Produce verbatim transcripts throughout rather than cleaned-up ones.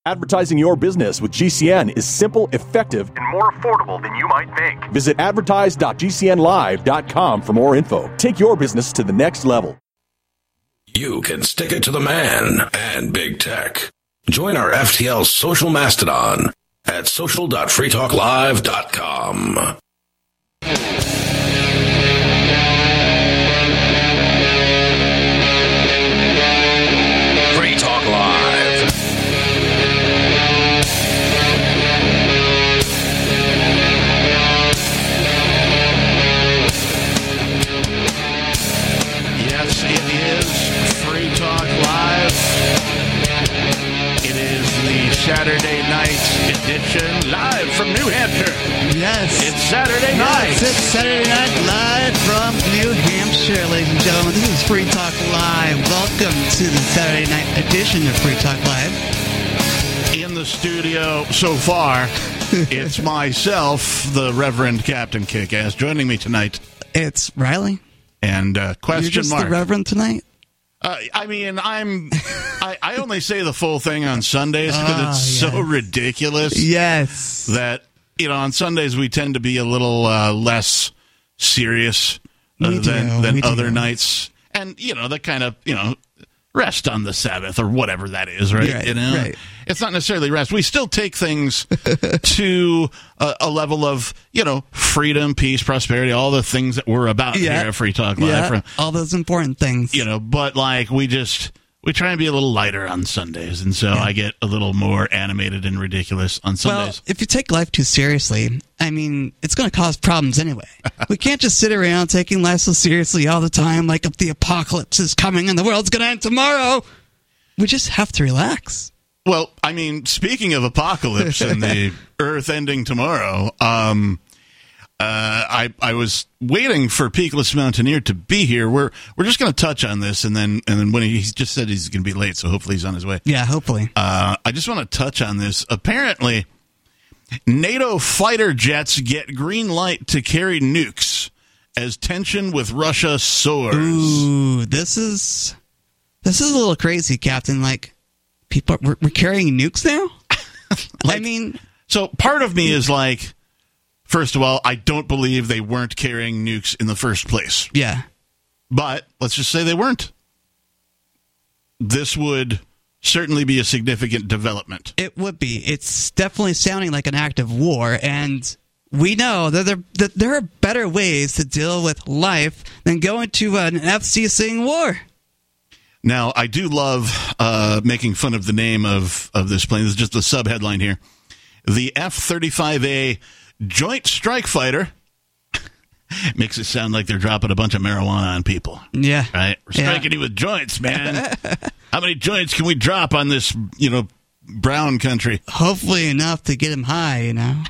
Advertising your business with G C N is simple, effective, and more affordable than you might think. Visit advertise dot g c n live dot com for more info. Take your business to the next level. You can stick it to the man and big tech. Join our F T L social mastodon at social dot free talk live dot com. Free Talk Live. Yes, it is Free Talk Live. It is the Saturday night edition, live from New Hampshire. Yes. It's Saturday night. Yes, it's Saturday night live from New Hampshire, ladies and gentlemen. This is Free Talk Live. Welcome to the Saturday night edition of Free Talk Live. In the studio so far, it's myself, the Reverend Captain Kick-Ass, joining me tonight. It's Riley. And uh, question You're just mark. the Reverend tonight? Uh, I mean, I'm. I, I only say the full thing on Sundays because Oh, it's yes. so ridiculous Yes. that, you know, on Sundays we tend to be a little uh, less serious uh, We do, than, than we do. other nights. And, you know, that kind of, you know, rest on the Sabbath or whatever that is, right? Right, you know, right. It's not necessarily rest. We still take things to a, a level of, you know, freedom, peace, prosperity, all the things that we're about Yeah. here at Free Talk Live. Yeah, From, all those important things. you know, but like we just we try and be a little lighter on Sundays, and so Yeah. I get a little more animated and ridiculous on Well, Sundays. if you take life too seriously, I mean, it's going to cause problems anyway. We can't just sit around taking life so seriously all the time, like if the apocalypse is coming and the world's going to end tomorrow. We just have to relax. Well, I mean, speaking of apocalypse and the Earth ending tomorrow, um, uh, I I was waiting for Peakless Mountaineer to be here. We're we're just going to touch on this, and then and then when he, he just said he's going to be late, so hopefully he's on his way. Yeah, hopefully. Uh, I just want to touch on this. Apparently, NATO fighter jets get green light to carry nukes as tension with Russia soars. Ooh, this is this is a little crazy, Captain. Like, people are, we're, we're carrying nukes now. I mean, So part of me is like, first of all, I don't believe they weren't carrying nukes in the first place. yeah, But let's just say they weren't. This would certainly be a significant development. it would be. It's definitely sounding like an act of war, and we know that there that there are better ways to deal with life than going to an F C C war. Now, I do love uh, making fun of the name of, of this plane. This is just the sub-headline here. The F thirty-five A Joint Strike Fighter makes it sound like they're dropping a bunch of marijuana on people. Yeah, Right? We're Yeah. striking you with joints, man. How many joints can we drop on this, you know, brown country? Hopefully enough to get him high. You know.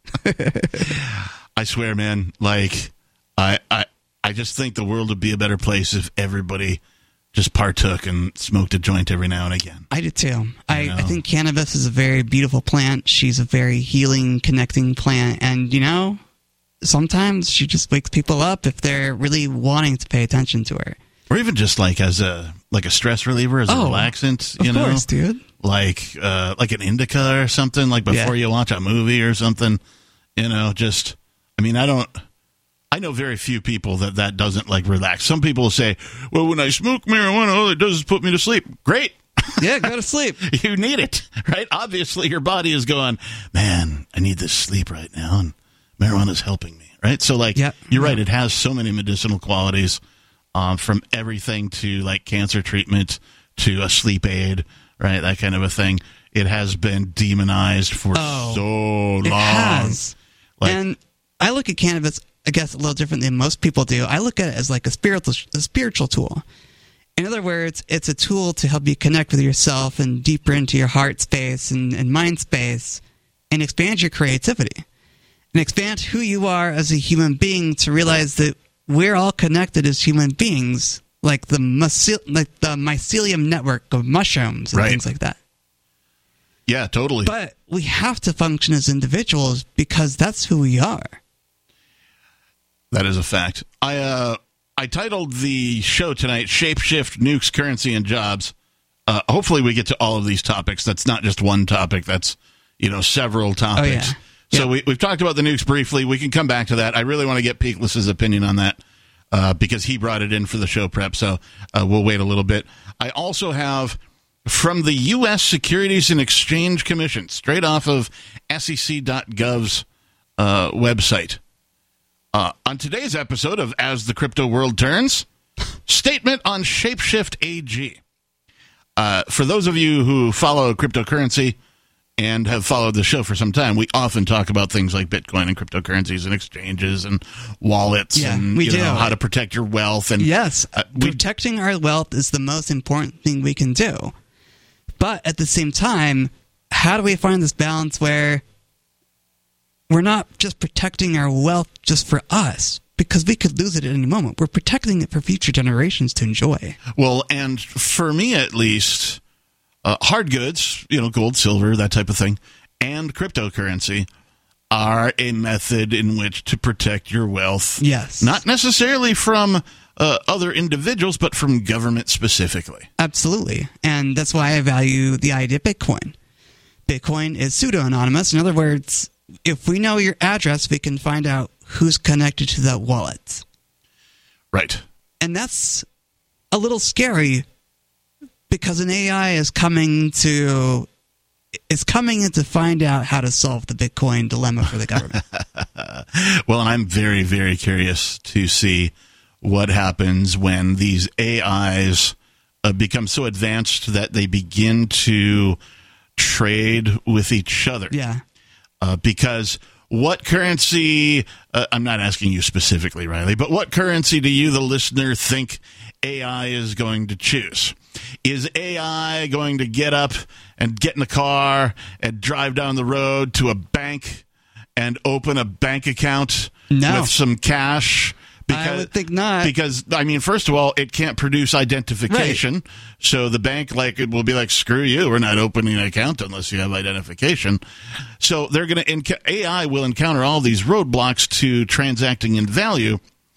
I swear, man, like, I, I, I just think the world would be a better place if everybody just partook and smoked a joint every now and again. I do too. I, know. I think cannabis is a very beautiful plant. She's a very healing, connecting plant. And, you know, sometimes she just wakes people up if they're really wanting to pay attention to her. Or even just like as a like a stress reliever, as a Oh, relaxant, Of you know, course, dude. like uh, like an indica or something, like before Yeah. you watch a movie or something. You know, just I mean, I don't. I know very few people that that doesn't like relax. Some people say, "Well, when I smoke marijuana, all it does is put me to sleep." Great. Yeah, go to sleep. You need it, right? Obviously, your body is going, man, I need this sleep right now, and marijuana's helping me, right? So, like, Yep. you're right. It has so many medicinal qualities, um, from everything to, like, cancer treatment to a sleep aid, right? That kind of a thing. It has been demonized for Oh, so long. It has. Like- and I look at cannabis, I guess, a little different than most people do. I look at it as like a spiritual, a spiritual tool. In other words, it's a tool to help you connect with yourself and deeper into your heart space and, and mind space and expand your creativity and expand who you are as a human being to realize that we're all connected as human beings, like the, mycel- like the mycelium network of mushrooms and Right. things like that. Yeah, totally. But we have to function as individuals because that's who we are. That is a fact. I uh, I titled the show tonight "Shapeshift Nukes, Currency, and Jobs." Uh, hopefully we get to all of these topics. That's not just one topic. That's, you know, several topics. Oh, yeah. So yeah. we, we've talked about the nukes briefly. We can come back to that. I really want to get Peakless's opinion on that uh, because he brought it in for the show prep. So uh, we'll wait a little bit. I also have from the U S Securities and Exchange Commission, straight off of S E C dot gov's uh, website. Uh, on today's episode of As the Crypto World Turns, statement on Shapeshift A G. Uh, for those of you who follow cryptocurrency and have followed the show for some time, we often talk about things like Bitcoin and cryptocurrencies and exchanges and wallets yeah, and we you do. know, how to protect your wealth. And yes, uh, we, protecting our wealth is the most important thing we can do. But at the same time, how do we find this balance where we're not just protecting our wealth just for us? Because we could lose it at any moment. We're protecting it for future generations to enjoy. Well, and for me at least, uh, hard goods, you know, gold, silver, that type of thing, and cryptocurrency are a method in which to protect your wealth. Yes. Not necessarily from uh, other individuals, but from government specifically. Absolutely. And that's why I value the idea of Bitcoin. Bitcoin is pseudo-anonymous. In other words, if we know your address, we can find out who's connected to that wallet. Right. And that's a little scary because an A I is coming to is coming in to find out how to solve the Bitcoin dilemma for the government. Well, and I'm very, very curious to see what happens when these A Is uh, become so advanced that they begin to trade with each other. Yeah. Uh, because what currency, uh, I'm not asking you specifically, Riley, but what currency do you, the listener, think A I is going to choose? Is A I going to get up and get in a car and drive down the road to a bank and open a bank account No. with some cash? Because, I would think not. Because, I mean, first of all, it can't produce identification. Right. So the bank, like, it will be like, screw you, we're not opening an account unless you have identification. So they're going to, enc- A I will encounter all these roadblocks to transacting in value.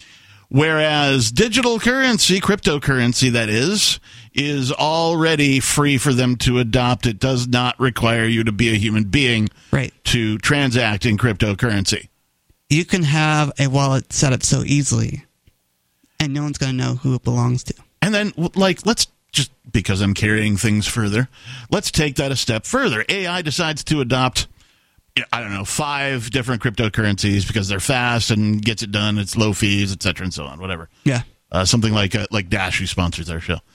Whereas digital currency, cryptocurrency, that is, is already free for them to adopt. It does not require you to be a human being right. to transact in cryptocurrency. You can have a wallet set up so easily, and no one's going to know who it belongs to. And then, like, let's just, because I'm carrying things further, let's take that a step further. A I decides to adopt, I don't know, five different cryptocurrencies because they're fast and gets it done. It's low fees, et cetera, and so on, whatever. Yeah. Uh, something like uh, like Dash, who sponsors our show.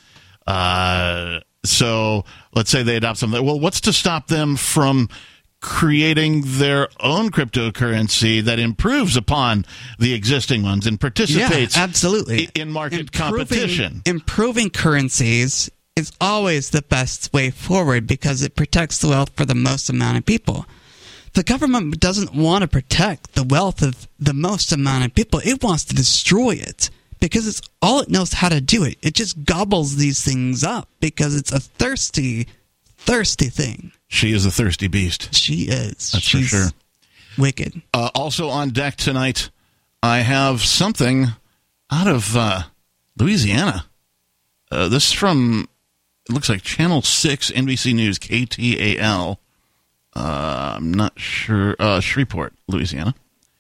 Uh, so let's say they adopt something. Well, what's to stop them from creating their own cryptocurrency that improves upon the existing ones and participates yeah, absolutely. in market improving, competition? Improving currencies is always the best way forward because it protects the wealth for the most amount of people. The government doesn't want to protect the wealth of the most amount of people. It wants to destroy it because it's all it knows how to do it. It just gobbles these things up because it's a thirsty, thirsty thing. She is a thirsty beast. She is. That's She's for sure. Wicked. Uh, also on deck tonight, I have something out of uh, Louisiana. Uh, this is from, it looks like Channel six, N B C News, K T A L. Uh, I'm not sure. Uh, Shreveport, Louisiana.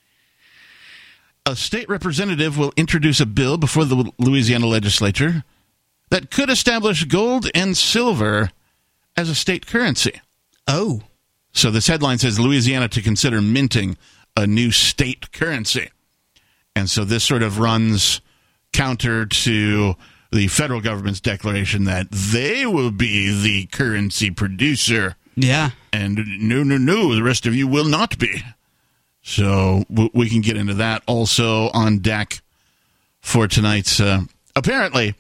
A state representative will introduce a bill before the Louisiana legislature that could establish gold and silver as a state currency. Oh. So this headline says Louisiana to consider minting a new state currency. And so this sort of runs counter to the federal government's declaration that they will be the currency producer. Yeah. And no, no, no, the rest of you will not be. So w- we can get into that also on deck for tonight's, uh, apparently.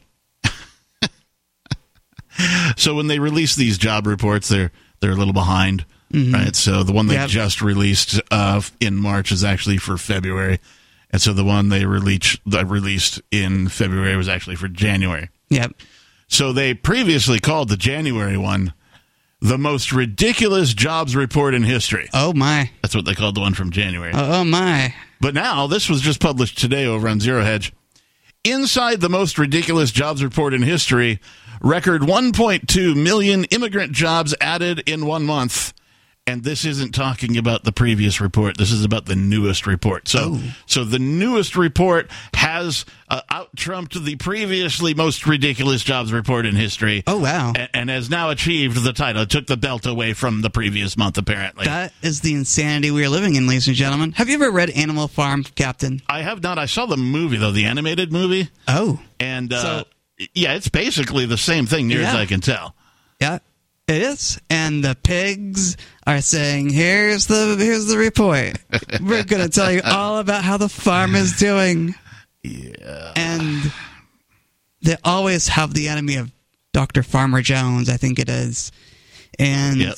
So when they release these job reports, they're they're a little behind, mm-hmm. right? So the one they yep. just released uh, in March is actually for February, and so the one they released that released in February was actually for January. Yep. So they previously called the January one the most ridiculous jobs report in history. Oh my! That's what they called the one from January. Oh my! But now this was just published today over on Zero Hedge. Inside the most ridiculous jobs report in history, record one point two million immigrant jobs added in one month. And this isn't talking about the previous report. This is about the newest report. So, oh. so the newest report has uh, out-trumped the previously most ridiculous jobs report in history. Oh, wow. And, and has now achieved the title. It took the belt away from the previous month, apparently. That is the insanity we are living in, ladies and gentlemen. Have you ever read Animal Farm, Captain? I have not. I saw the movie, though, the animated movie. Oh. And, uh, So- yeah, it's basically the same thing, near Yeah. as I can tell. Yeah, it is. And the pigs are saying, here's the here's the report. We're going to tell you all about how the farm is doing. Yeah. And they always have the enemy of Doctor Farmer Jones, I think it is. And Yep.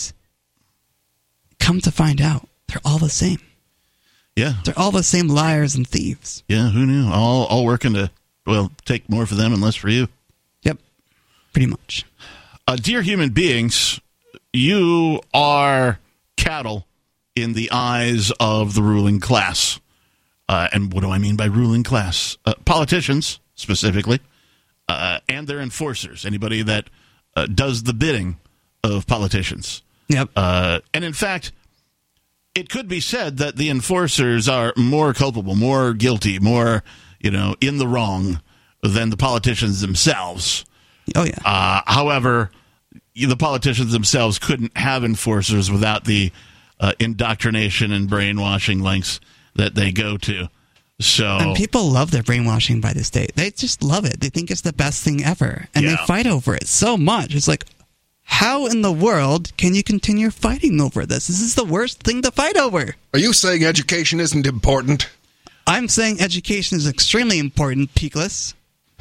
come to find out, they're all the same. Yeah. They're all the same liars and thieves. Yeah, who knew? All all working to, well, take more for them and less for you. Yep, pretty much. Uh, dear human beings, you are cattle in the eyes of the ruling class. Uh, and what do I mean by ruling class? Uh, politicians, specifically, uh, and their enforcers, anybody that uh, does the bidding of politicians. Yep. Uh, and in fact, it could be said that the enforcers are more culpable, more guilty, more, you know, in the wrong than the politicians themselves. Oh, yeah. Uh, however, the politicians themselves couldn't have enforcers without the uh, indoctrination and brainwashing lengths that they go to. So, And people love their brainwashing by the state. They just love it. They think it's the best thing ever. And Yeah. they fight over it so much. It's like, how in the world can you continue fighting over this? This is the worst thing to fight over. Are you saying education isn't important? I'm saying education is extremely important, Peakless.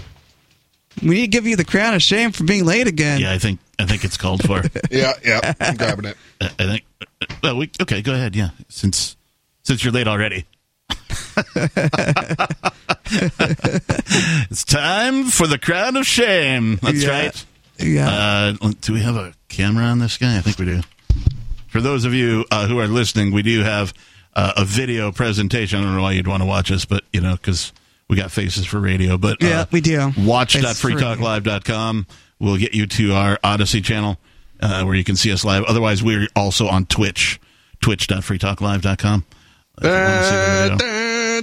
We need to give you the crown of shame for being late again. yeah, I think I think it's called for. Yeah, yeah, I'm grabbing it. I think. Well, we, okay, go ahead. Yeah, since since you're late already. It's time for the crown of shame. That's Yeah. right. Yeah. Uh, do we have a camera on this guy? I think we do. For those of you uh, who are listening, we do have uh, a video presentation. I don't know why you'd want to watch us, but, you know, because we got faces for radio. But uh, Yeah, we do. watch Faces dot for free talk live dot com will get you to our Odyssey channel uh, where you can see us live. Otherwise, we're also on Twitch, twitch dot free talk live dot com. If you want to see the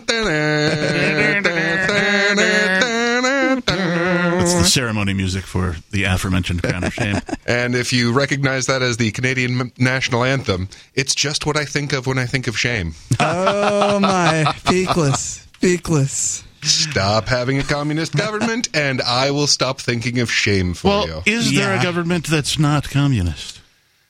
video. It's the ceremony music for the aforementioned crown of shame. And if you recognize that as the Canadian m- national anthem, it's just what I think of when I think of shame. Oh, my. Peakless. Peakless. Stop having a communist government, and I will stop thinking of shame for Well, you. is there Yeah. a government that's not communist?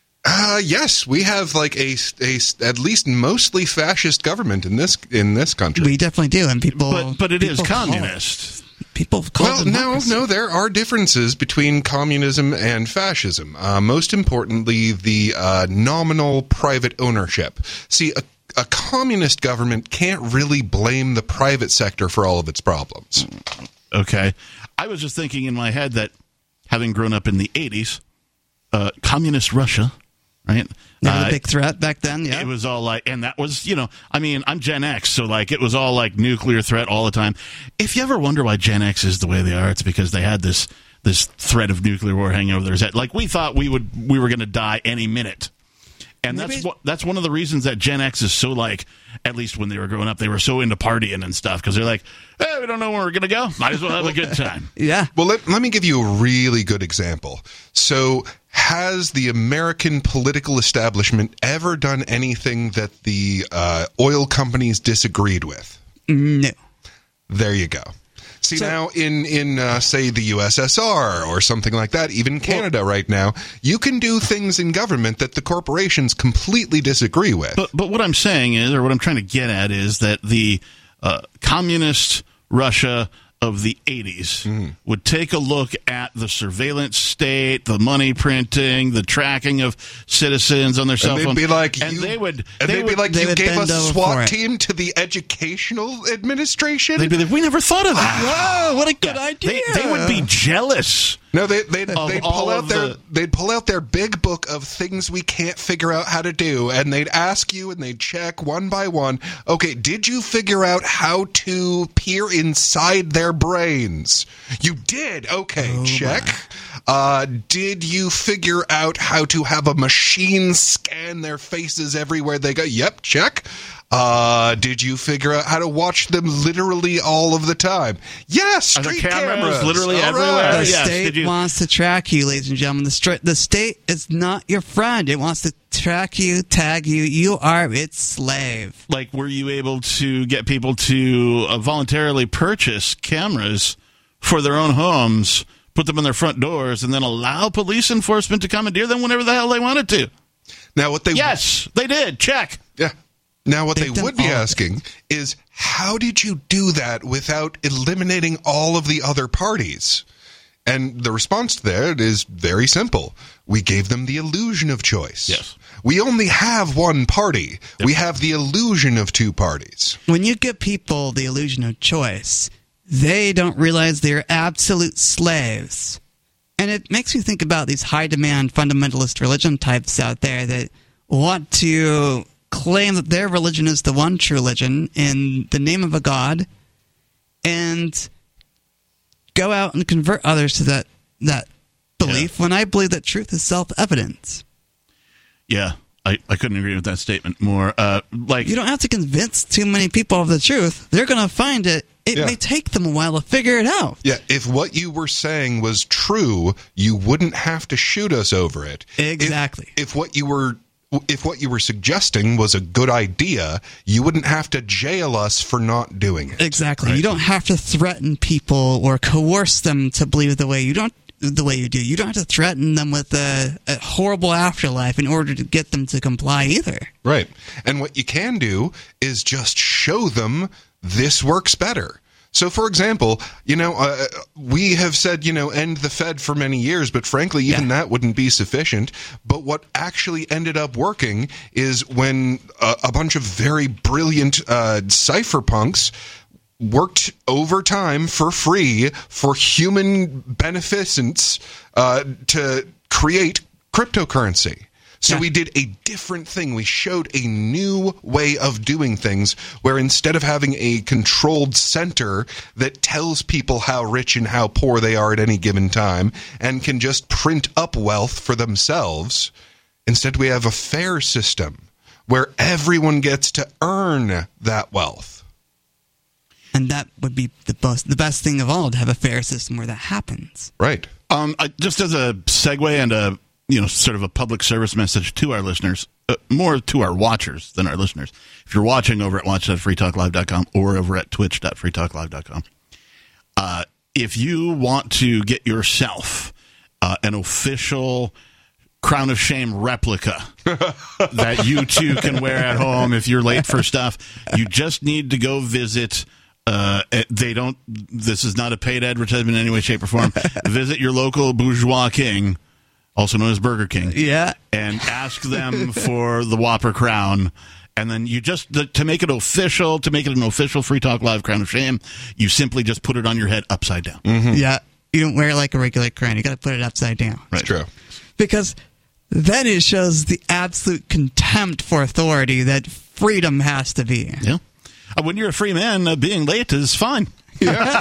Uh, yes, we have like a, a at least mostly fascist government in this in this country. We definitely do. And people. But but it is people call- communist. People call Well, it no, democracy. no, there are differences between communism and fascism. Uh, most importantly, the uh, nominal private ownership. See, a, a communist government can't really blame the private sector for all of its problems. Okay. I was just thinking in my head that having grown up in the eighties, uh, communist Russia, right? They were Uh, the big threat back then, yeah. It was all like, and that was, you know, I mean, I'm Gen X, so like it was all like nuclear threat all the time. If you ever wonder why Gen X is the way they are, it's because they had this this threat of nuclear war hanging over their head. Like we thought we would we were going to die any minute. And Maybe- that's what that's one of the reasons that Gen X is so like, at least when they were growing up, they were so into partying and stuff because they're like, hey, we don't know where we're going to go. Might as well have a good time. Yeah. Well, let, let me give you a really good example. So, has the American political establishment ever done anything that the uh, oil companies disagreed with? No. There you go. See, So- now in, in uh, say, the U S S R or something like that, even Canada right now, you can do things in government that the corporations completely disagree with. But but what I'm saying is, or what I'm trying to get at is that the uh, communist Russia of the eighties Mm-hmm. would take a look at the surveillance state, the money printing, the tracking of citizens on their cell and they'd phone, be like, and you, they would, and they they'd would, be like, they you would gave bend a over for SWAT it. team to the educational administration. they'd be like, we never thought of that. Wow, what a good Yeah. idea. They, they would be jealous. No, they, they'd, Of they'd all pull out of their the- they'd pull out their big book of things we can't figure out how to do, and they'd ask you, and they'd check one by one. Okay, did you figure out how to peer inside their brains? You did. Okay, Oh check. Uh, did you figure out how to have a machine scan their faces everywhere they go? Yep, check. Uh, did you figure out how to watch them literally all of the time? Yes, street Are the cameras, cameras literally all everywhere. right. The yes, state did you- wants to track you, ladies and gentlemen. The, stri- the state is not your friend. It wants to track you, tag you. You are its slave. Like, were you able to get people to uh, voluntarily purchase cameras for their own homes, put them on their front doors, and then allow police enforcement to commandeer them whenever the hell they wanted to? Now, what they Yes, they did. Check. Yeah. Now, what They've they done would be all of asking is, how did you do that without eliminating all of the other parties? And the response to that is very simple. We gave them the illusion of choice. Yes. We only have one party. Yep. We have the illusion of two parties. When you give people the illusion of choice, they don't realize they're absolute slaves. And it makes me think about these high-demand fundamentalist religion types out there that want to claim that their religion is the one true religion in the name of a god, and go out and convert others to that that belief, yeah. when I believe that truth is self-evident. Yeah, I, I couldn't agree with that statement more. Uh, like You don't have to convince too many people of the truth. They're going to find it. It yeah. may take them a while to figure it out. Yeah, if what you were saying was true, you wouldn't have to shoot us over it. Exactly. If, if what you were if what you were suggesting was a good idea, you wouldn't have to jail us for not doing it. Exactly. Right? You don't have to threaten people or coerce them to believe the way you don't the way you do. You don't have to threaten them with a, a horrible afterlife in order to get them to comply either. Right. And what you can do is just show them this works better. So, for example, you know, uh, we have said, you know, end the Fed for many years, but frankly, even yeah. that wouldn't be sufficient. But what actually ended up working is when a, a bunch of very brilliant uh, cypherpunks worked overtime for free for human beneficence uh, to create cryptocurrency. So yeah. we did a different thing. We showed a new way of doing things where instead of having a controlled center that tells people how rich and how poor they are at any given time and can just print up wealth for themselves, instead we have a fair system where everyone gets to earn that wealth. And that would be the best, the best thing of all, to have a fair system where that happens. Right. Um, I, just as a segue and a you know, sort of a public service message to our listeners, uh, more to our watchers than our listeners. If you're watching over at watch dot free talk live dot com or over at twitch dot free talk live dot com, uh, if you want to get yourself uh, an official Crown of Shame replica that you too can wear at home if you're late for stuff, you just need to go visit. Uh, they don't. This is not a paid advertisement in any way, shape, or form. Visit your local Bourgeois King, also known as Burger King, yeah, and ask them for the Whopper crown. And then you just, to make it official, to make it an official Free Talk Live Crown of Shame, you simply just put it on your head upside down. Mm-hmm. Yeah, you don't wear it like a regular crown. You got to put it upside down. Right. True. Because then it shows the absolute contempt for authority that freedom has to be. Yeah. Uh, when you're a free man, uh, being late is fine. Yeah.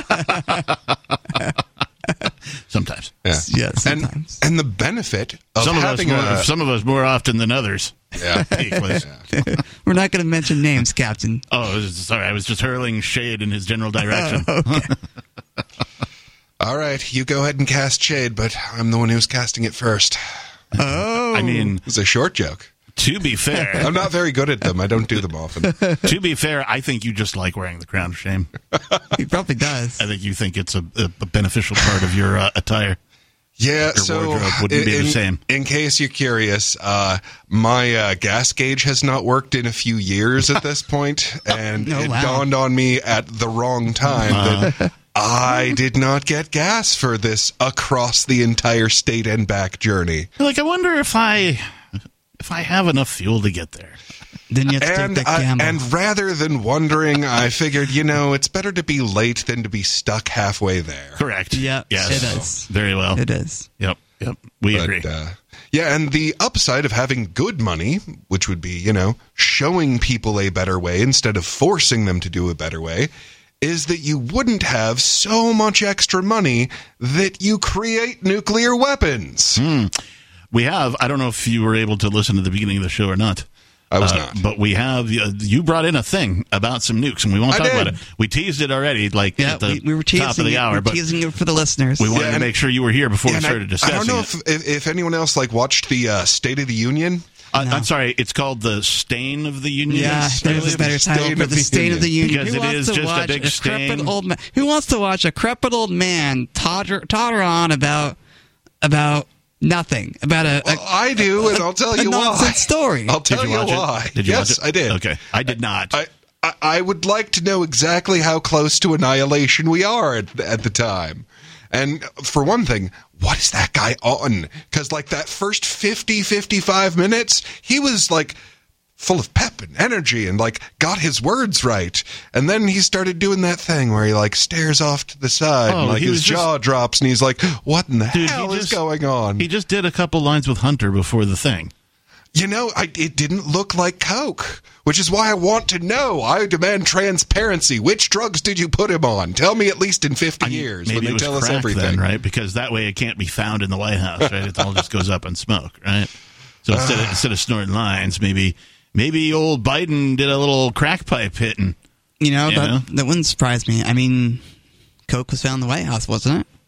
Sometimes. Yeah. Yeah, sometimes. And, and the benefit of some of having us more, a... some of us more often than others. Yeah. yeah. We're not going to mention names, Captain. Oh, sorry. I was just hurling shade in his general direction. Oh, okay. All right. You go ahead and cast shade, but I'm the one who's casting it first. Oh. I mean... It was a short joke. To be fair... I'm not very good at them. I don't do them often. To be fair, I think you just like wearing the Crown of Shame. He probably does. I think you think it's a, a beneficial part of your uh, attire. Yeah, your so wardrobe wouldn't in, be the same. In case you're curious, uh, my uh, gas gauge has not worked in a few years at this point, and oh, it wow. dawned on me at the wrong time uh, that I did not get gas for this across the entire state and back journey. Like, I wonder if I if I have enough fuel to get there. Then you have to And, take that I, gamble. and rather than wondering, I figured, you know, it's better to be late than to be stuck halfway there. Correct. Yeah, Yes. it is. Very well. It is. Yep. Yep. We But, agree. Uh, yeah, and the upside of having good money, which would be, you know, showing people a better way instead of forcing them to do a better way, is that you wouldn't have so much extra money that you create nuclear weapons. Hmm. We have, I don't know if you were able to listen to the beginning of the show or not. I was uh, not. But we have, uh, you brought in a thing about some nukes, and we won't I talk did. about it. We teased it already, like Yeah, at the we, we were teasing top of the it, hour, we're but teasing it for the listeners. we wanted Yeah, to and- make sure you were here before Yeah, we and I, started discussing I don't know it. if, if, if anyone else like watched the uh, State of the Union. Uh, No. I'm sorry, it's called the Stain of the Union. Yeah, State there's a of better the title State for of the the State of the Union. Union. Because Who it wants is to just a watch big decrepit stain. old man? Who wants to watch a decrepit old man totter, totter on about about nothing? About a, a Well, I do, and I'll tell a you why. nonsense story. I'll tell Did you you, watch it? why. Did you yes, watch it? I did. Okay, I did not. I, I, I would like to know exactly how close to annihilation we are at, at the time. And for one thing, what is that guy on? Because, like, that first fifty, fifty-five minutes, he was, like, full of pep and energy and, like, got his words right. And then he started doing that thing where he, like, stares off to the side Oh, and, like, he his was just- jaw drops and he's like, what in the Dude, he hell is just- going on? He just did a couple lines with Hunter before the thing. You know, I, it didn't look like coke, which is why I want to know. I demand transparency. Which drugs did you put him on? Tell me at least in fifty I mean, years maybe when it they was tell us crack everything. then, right? Because that way it can't be found in the White House, right? It all just goes up in smoke, right? So instead of, instead of snorting lines, maybe maybe old Biden did a little crack pipe hitting. You know, You that, know? that wouldn't surprise me. I mean, coke was found in the White House, wasn't it?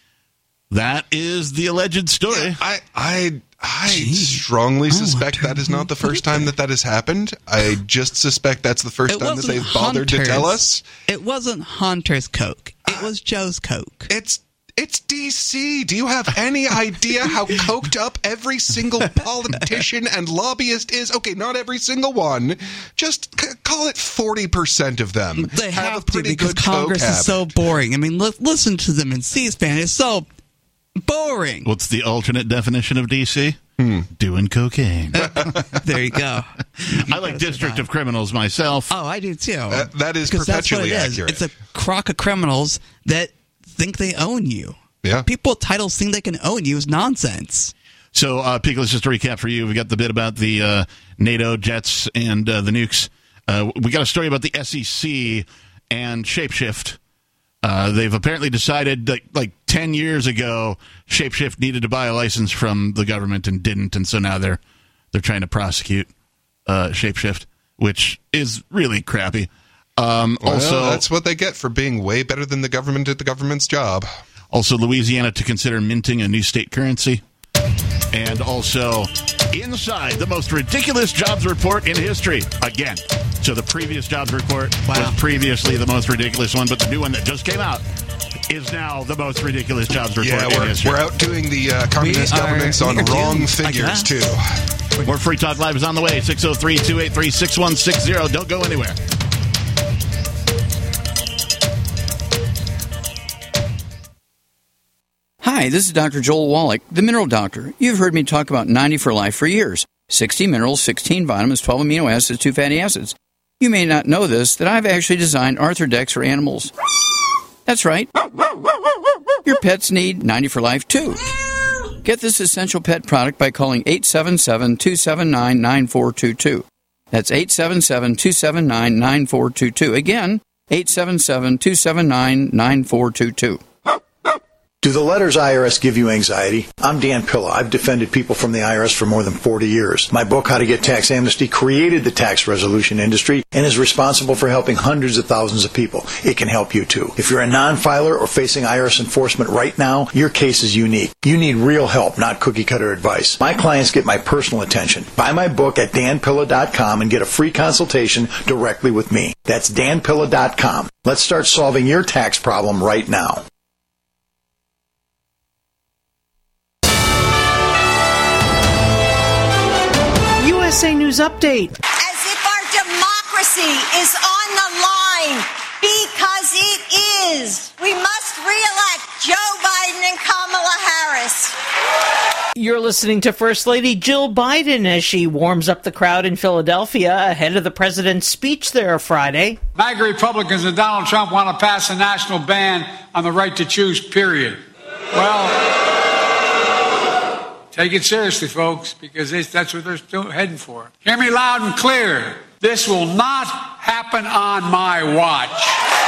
That is the alleged story. Yeah, I, I, I Gee. strongly Oh, suspect that is not the first time that that has happened. I just suspect that's the first It time that wasn't they've bothered to tell Hunter's- us. It wasn't Hunter's coke. It was Joe's coke. It's it's D C. Do you have any idea how coked up every single politician and lobbyist is? Okay, not every single one. Just c- call it forty percent of them. They have, a to pretty because good coke Congress is so habit. boring. I mean, li- listen to them in C-SPAN. It's so boring. What's the alternate definition of D C? Hmm. Doing cocaine. There you go. I like District of Criminals myself. Oh, I do too. That- that is 'Cause that's what perpetually it is. accurate. It's a crock of criminals that think they own you. Yeah. People with titles think they can own you is nonsense. So, uh, Pete, let's just recap for you. We got the bit about the uh, NATO jets and uh, the nukes. Uh, we got a story about the S E C and Shapeshift. Uh, they've apparently decided that, like, ten years ago, Shapeshift needed to buy a license from the government and didn't, and so now they're they're trying to prosecute uh, Shapeshift, which is really crappy. Um, Well, also, that's what they get for being way better than the government at the government's job. Also, Louisiana to consider minting a new state currency. And also, inside the most ridiculous jobs report in history. Again. So the previous jobs report Wow. was previously the most ridiculous one, but the new one that just came out is now the most ridiculous jobs report Yeah, in we're, history. we're out doing the uh, communist We are- governments on we are wrong doomed, I figures, guess. too. More Free Talk Live is on the way. six oh three, two eight three, six one six zero. Don't go anywhere. Hi, this is Doctor Joel Wallach, the Mineral Doctor. You've heard me talk about ninety for Life for years. sixty minerals, sixteen vitamins, twelve amino acids, two fatty acids. You may not know this, that I've actually designed Arthrodex for animals. That's right. Your pets need ninety for Life, too. Get this essential pet product by calling eight seven seven, two seven nine, nine four two two. That's eight seven seven, two seven nine, nine four two two. Again, eight seven seven, two seven nine, nine four two two. Do the letters I R S give you anxiety? I'm Dan Pilla. I've defended people from the I R S for more than forty years. My book, How to Get Tax Amnesty, created the tax resolution industry and is responsible for helping hundreds of thousands of people. It can help you too. If you're a non-filer or facing I R S enforcement right now, your case is unique. You need real help, not cookie-cutter advice. My clients get my personal attention. Buy my book at dan pilla dot com and get a free consultation directly with me. That's dan pilla dot com. Let's start solving your tax problem right now. U S A News Update. As if our democracy is on the line, because it is. We must re-elect Joe Biden and Kamala Harris. You're listening to First Lady Jill Biden as she warms up the crowd in Philadelphia ahead of the president's speech there Friday. MAGA Republicans and Donald Trump want to pass a national ban on the right to choose, period. Well, take it seriously, folks, because that's what they're still heading for. Hear me loud and clear. This will not happen on my watch.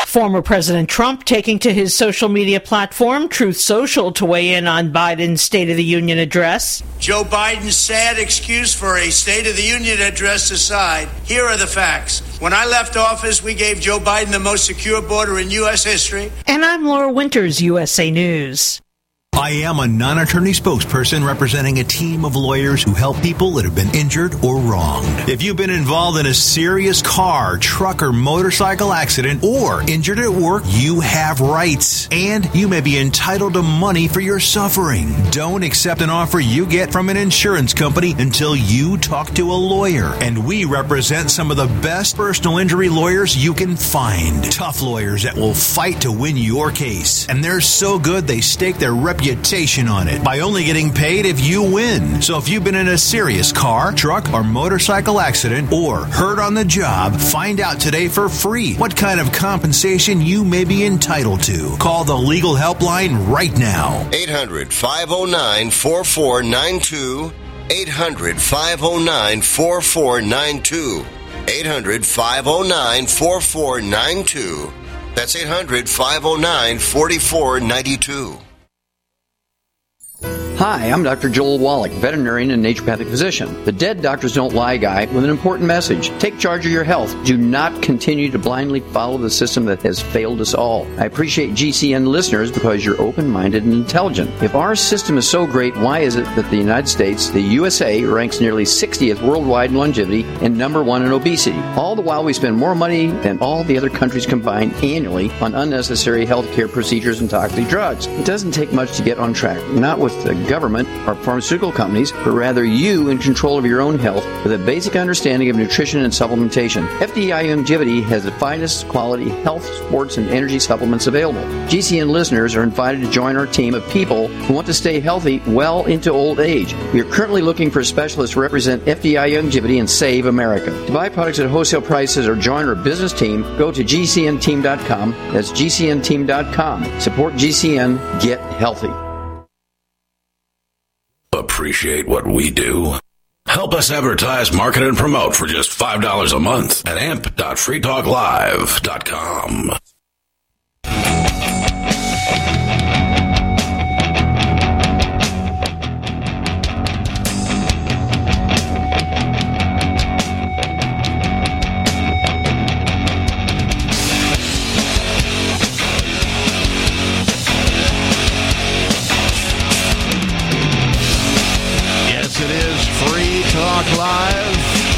Former President Trump taking to his social media platform, Truth Social, to weigh in on Biden's State of the Union address. Joe Biden's sad excuse for a State of the Union address aside, here are the facts. When I left office, we gave Joe Biden the most secure border in U S history. And I'm Laura Winters, U S A News. I am a non-attorney spokesperson representing a team of lawyers who help people that have been injured or wronged. If you've been involved in a serious car, truck, or motorcycle accident or injured at work, you have rights. And you may be entitled to money for your suffering. Don't accept an offer you get from an insurance company until you talk to a lawyer. And we represent some of the best personal injury lawyers you can find. Tough lawyers that will fight to win your case. And they're so good they stake their reputation reputation on it by only getting paid if you win. So if you've been in a serious car, truck, or motorcycle accident or hurt on the job, find out today for free what kind of compensation you may be entitled to. Call the legal helpline right now. eight hundred, five oh nine, four four nine two. eight hundred, five oh nine, four four nine two. eight hundred, five oh nine, four four nine two. That's eight hundred, five oh nine, four four nine two. Hi, I'm Doctor Joel Wallach, veterinarian and naturopathic physician. The Dead Doctors Don't Lie guy with an important message. Take charge of your health. Do not continue to blindly follow the system that has failed us all. I appreciate G C N listeners because you're open-minded and intelligent. If our system is so great, why is it that the United States, the U S A, ranks nearly sixtieth worldwide in longevity and number one in obesity? All the while we spend more money than all the other countries combined annually on unnecessary healthcare procedures and toxic drugs. It doesn't take much to get on track. Not with the government or pharmaceutical companies, but rather you in control of your own health with a basic understanding of nutrition and supplementation. F D I Longevity has the finest quality health, sports, and energy supplements available. G C N listeners are invited to join our team of people who want to stay healthy well into old age. We are currently looking for specialists to represent F D I Longevity and save America. To buy products at wholesale prices or join our business team, go to G C N team dot com. That's G C N team dot com. Support G C N. Get healthy. Appreciate what we do? Help us advertise, market, and promote for just five dollars a month at amp dot free talk live dot com. Live.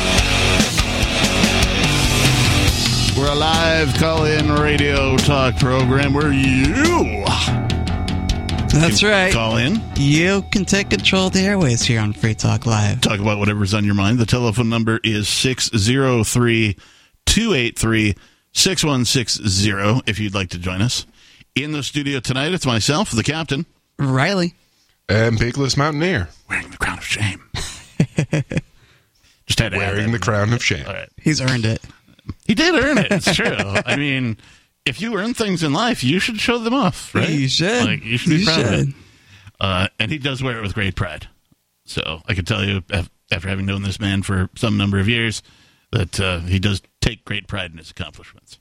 We're a live call-in radio talk program where you That's right. Call in. You can take control of the airways here on Free Talk Live. Talk about whatever's on your mind. The telephone number is six oh three, two eight three, six one six zero if you'd like to join us. In the studio tonight, it's myself, the captain. Riley. And Peakless Mountaineer. Wearing the crown of shame. Just had to Wearing the crown of shame. All right. He's earned it. He did earn it. It's true. I mean, if you earn things in life, you should show them off, right? You should. Like, you should be you proud should. of it. Uh, and he does wear it with great pride. So I can tell you, after having known this man for some number of years, that uh, he does take great pride in his accomplishments.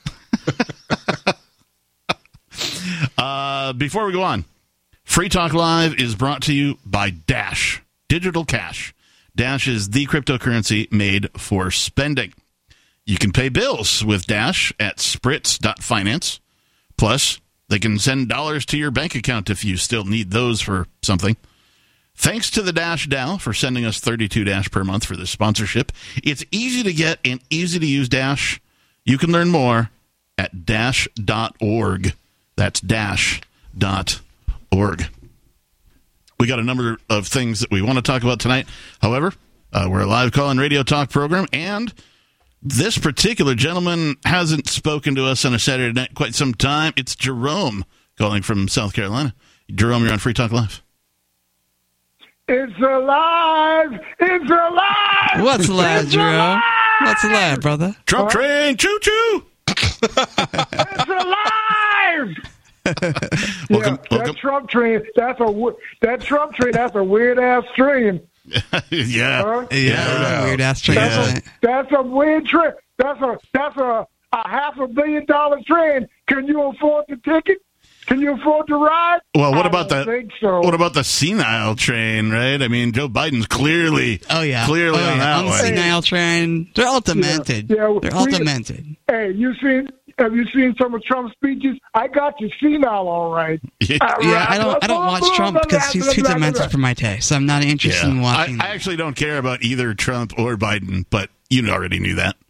uh, before we go on, Free Talk Live is brought to you by Dash, Digital Cash. Dash is the cryptocurrency made for spending. You can pay bills with Dash at spritz dot finance. Plus, they can send dollars to your bank account if you still need those for something. Thanks to the Dash DAO for sending us thirty-two Dash per month for this sponsorship. It's easy to get and easy to use Dash. You can learn more at dash dot org. That's dash dot org. We got a number of things that we want to talk about tonight. However, uh, we're a live call-in radio talk program, and this particular gentleman hasn't spoken to us on a Saturday night quite some time. It's Jerome calling from South Carolina. Jerome, you're on Free Talk Live. It's alive! It's alive! What's alive, it's Jerome? Alive! What's alive, brother? Trump train, choo-choo! It's alive! welcome, yeah, welcome. That Trump train, that's a that Trump train, that's a weird ass train. yeah. Huh? Yeah, yeah. Weird ass train. That's, yeah. a, that's a weird train. That's a that's a a half a billion dollar train. Can you afford the ticket? Can you afford to ride? Well, what I about don't the think so. what about the senile train, right? I mean, Joe Biden's clearly, Oh yeah, clearly oh, on yeah. that on the one. senile train. They're all demented. Yeah, They're all we- demented. Hey, you seen? Have you seen some of Trump's speeches? I got you senile, all right. Yeah, Uh, Yeah, I don't. I don't watch Trump because he's too demented for my taste. So I'm not interested in Yeah. watching. I, I actually don't care about either Trump or Biden, but you already knew that.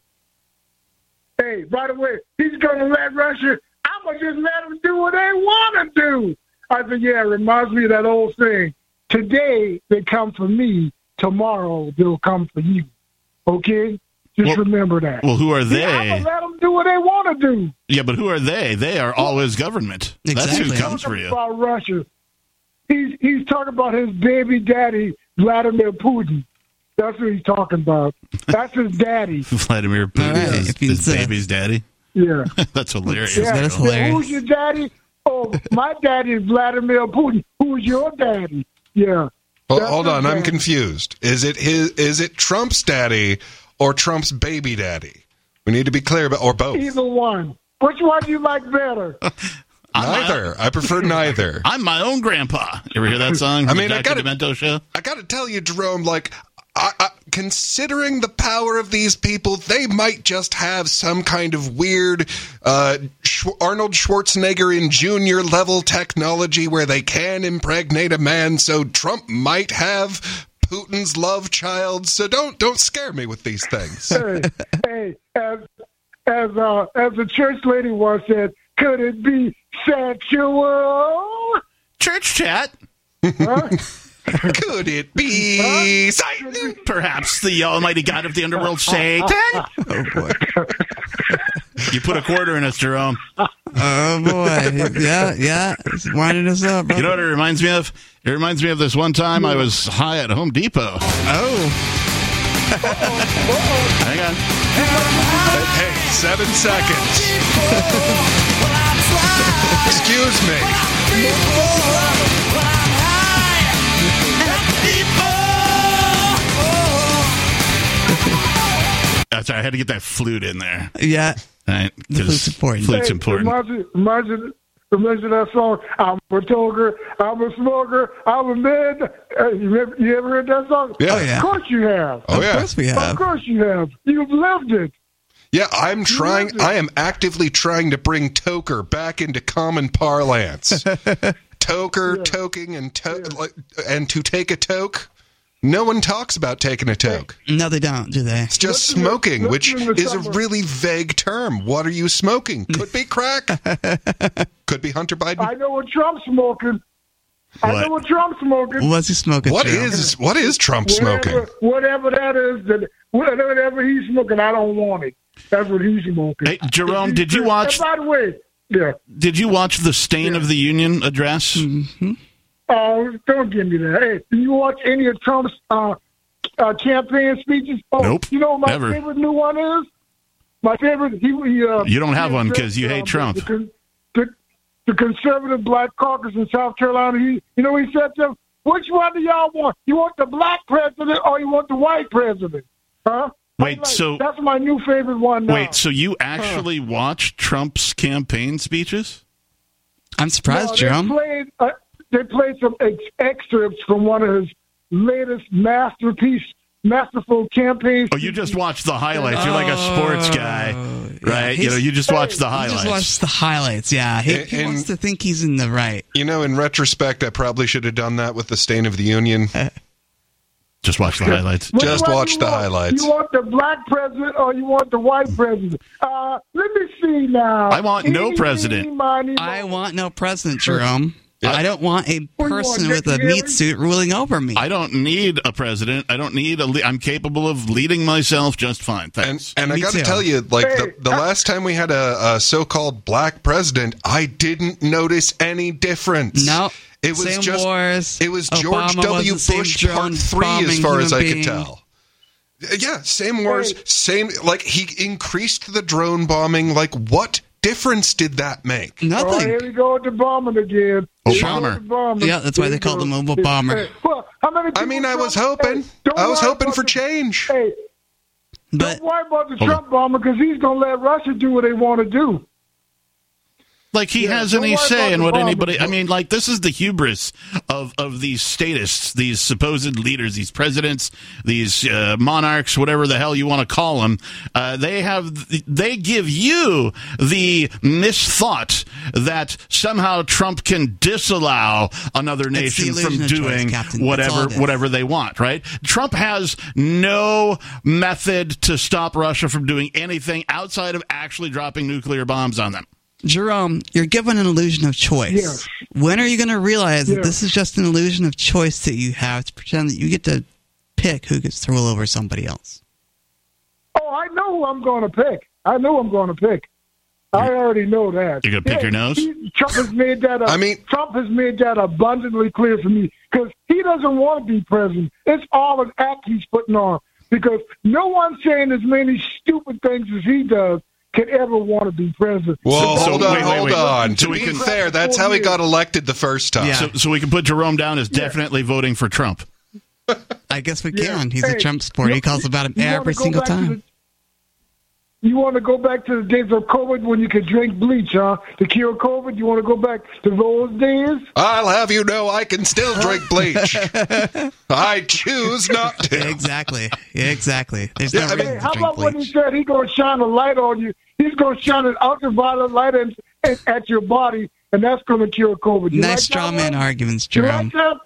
Hey, by the way, he's going to let Russia. I'm gonna just let them do what they want to do. I said, yeah, it reminds me of that old saying. Today they come for me. Tomorrow they'll come for you. Okay, just Well- remember that. Well, who are Yeah, I'm they? gonna let them do what they want to do. Yeah, but who are they? They are always government. That's Exactly. who comes for you. About Russia, he's he's talking about his baby daddy Vladimir Putin. That's what he's talking about. That's his daddy. Vladimir Putin All right, is if he's, his uh, baby's daddy. Yeah. That's hilarious. Yeah. That is Yeah, hilarious. Who's your daddy? Oh, my daddy is Vladimir Putin. Who's your daddy? Yeah. Well, That's hold his on, I'm daddy. confused. Is it his? Is it Trump's daddy or Trump's baby daddy? We need to be clear about, or both. Either one. Which one do you like better? Neither. I prefer neither. I'm my own grandpa. You ever hear that song? I from mean, the I Jack gotta- Demento show. I got to tell you, Jerome, like, I, I, considering the power of these people, they might just have some kind of weird uh, Sch- Arnold Schwarzenegger in junior level technology where they can impregnate a man. So Trump might have Putin's love child. So don't don't scare me with these things. hey, hey, as as uh, as the church lady once said, could it be sexual? Church chat. Huh? Could it be Satan? Perhaps the almighty God of the underworld, Satan. Oh boy. You put a quarter in us, Jerome. Oh boy. Yeah, yeah. It's winding us up. You know what it reminds me of? It reminds me of this one time I was high at Home Depot. Oh. Hang on. Hey, seven seconds. Excuse me. That's right. I had to get that flute in there. Yeah. Right? The flute's important. Flute's Hey, important. Reminds you, reminds you, reminds you of that song, I'm a toker, I'm a smoker, I'm a man. Uh, you, ever, you ever heard that song? Yeah. Oh, yeah. Of course you have. Oh, Of yeah. course we have. Of course you have. You've lived it. Yeah, I'm trying. love it. I am actively trying to bring toker back into common parlance. Toker, toking, and to- like, and to take a toke. No one talks about taking a toke. No, they don't, do they? It's just Listen to- smoking, which listen to is a summer. really vague term. What are you smoking? Could be crack. Could be Hunter I Biden. know what Trump's smoking. I What? know what Trump's smoking. What's he smoking? What Jerome? is what is Trump smoking? Whatever, whatever that is, that whatever he's smoking, I don't want it. That's what he's smoking. Hey, Jerome, did you watch? And by the way, yeah. Did you watch the State of the Union address? Mm-hmm. Oh, don't give me that. Hey, do you watch any of Trump's uh, uh, campaign speeches? Oh, Nope, You know what my never. favorite new one is? My favorite. He, he uh, You don't have he one addressed, 'cause you hate um, Trump. The, con- the, the conservative black caucus in South Carolina. He, you know, what he said to them, "Which one do y'all want? You want the black president or you want the white president?" Huh? Wait, I'm like, so- that's my new favorite one now. Wait, so you actually watched Trump's campaign speeches? I'm surprised, No, Jerome. They played, uh, they played some ex- excerpts from one of his latest masterpiece, masterful campaigns. Oh, you just watched the highlights. You're like a sports guy, right? You he's- know, you just watched the He highlights. just watched the highlights, yeah. He, And- he wants and- to think he's in the right. You know, in retrospect, I probably should have done that with the State of the Union. Just watch the highlights. Which Just one watch you the want? highlights. You want the black president or you want the white president? Uh, let me see now. I want no Eeny, president. meeny, miny, I moe. want no president, Jerome. Yeah. I don't want a What do you person want, with a Nick meat Fury? suit ruling over me. I don't need a president. I don't need a. Le- I'm capable of leading myself just fine. And Thanks. and I Me got to too. tell you, like Hey, the, the last time we had a, a so-called black president, I didn't notice any difference. No. it was Same just wars. it was George Obama W. was the same Bush drone Part Three, as bombing far as I human could being. tell. Yeah, same wars, Hey. same. Like he increased the drone bombing. Like what difference did that make? Oh, Nothing. here we go with the bombing again. Here we go Obama. with the bombing. Yeah, that's why Here they we call go. them a bomber. Hey, well, how many I people mean, I was Trump- hoping. Hey, don't I was worry hoping about for the- change. Hey, But, Don't worry about the Trump bomber because he's going to let Russia do what they want to do. Like he Yeah, has don't any worry say about in the what bombers. anybody. I mean, like this is the hubris of of these statists, these supposed leaders, these presidents, these uh, monarchs, whatever the hell you want to call them. Uh, they have they give you the misthought that somehow Trump can disallow another It's the nation from illusion of choice, doing Captain. That's all whatever it is. whatever they want. Right? Trump has no method to stop Russia from doing anything outside of actually dropping nuclear bombs on them. Jerome, you're given an illusion of choice. Yes. When are you going to realize that Yes. this is just an illusion of choice that you have to pretend that you get to pick who gets to rule over somebody else? Oh, I know who I'm going to pick. I know who I'm going to pick. I already know that. You're gonna pick your nose? he- Trump has made that. I mean- Trump has made that abundantly clear for me because he doesn't want to be president. It's all an act he's putting on because no one saying as many stupid things as he does could ever want to be president. Whoa, So- hold so on, wait, wait, hold wait. on. So To we be can- fair, that's how he got elected the first time. Yeah. So, so we can put Jerome down as definitely voting for Trump. I guess we Yeah. can. He's Hey, a Trump supporter. you- He calls about him you wanna every go single back to time. the- You want to go back to the days of COVID when you could drink bleach, huh? To cure COVID, you want to go back to those days? I'll have you know I can still drink bleach. I choose not to. Exactly. Exactly. There's Yeah, no I mean- reason Hey, to how drink about when he bleach. said he's going to shine a light on you? He's going to shine an ultraviolet light in, in, at your body, and that's going to cure COVID. You Nice like straw that man one? arguments, You Jerome. like that?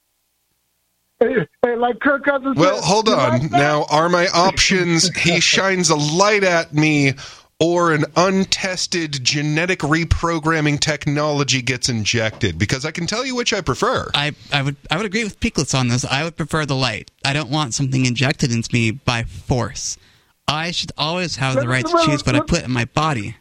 Hey, hey, like Kirk Cousins Well, said, hold you on. like that? Now, are my options he shines a light at me or an untested genetic reprogramming technology gets injected? Because I can tell you which I prefer. I, I would I would agree with Peakless on this. I would prefer the light. I don't want something injected into me by force. I should always have the right to choose what I put in my body.